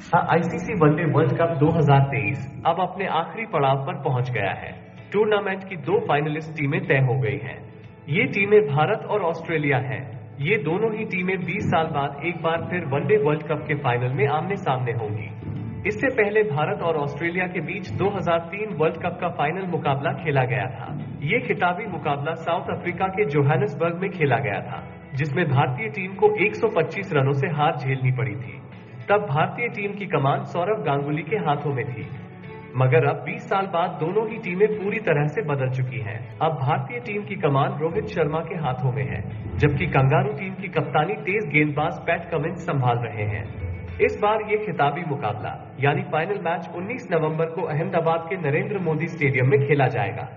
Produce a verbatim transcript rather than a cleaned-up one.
ICC one day world cup दो हज़ार तेईस अब अपने आखिरी पड़ाव पर पहुंच गया है। टूर्नामेंट की दो फाइनलिस्ट टीमें तय हो गई हैं। ये टीमें भारत और ऑस्ट्रेलिया हैं। ये दोनों ही टीमें बीस साल बाद एक बार फिर वनडे वर्ल्ड कप के फाइनल में आमने सामने होंगी। इससे पहले भारत और ऑस्ट्रेलिया के बीच दो हज़ार तीन वर्ल्ड कप का फाइनल मुकाबला खेला गया था। ये खिताबी मुकाबला साउथ अफ्रीका के जोहानिसबर्ग में खेला गया था, जिसमें भारतीय टीम को एक सौ पच्चीस रनों से हार झेलनी पड़ी थी। तब भारतीय टीम की कमान सौरव गांगुली के हाथों में थी। मगर अब बीस साल बाद दोनों ही टीमें पूरी तरह से बदल चुकी हैं। अब भारतीय टीम की कमान रोहित शर्मा के हाथों में है, जबकि कंगारू टीम की कप्तानी तेज गेंदबाज पैट कमिंस संभाल रहे हैं। इस बार ये खिताबी मुकाबला यानी फाइनल मैच उन्नीस नवंबर को अहमदाबाद के नरेंद्र मोदी स्टेडियम में खेला जाएगा।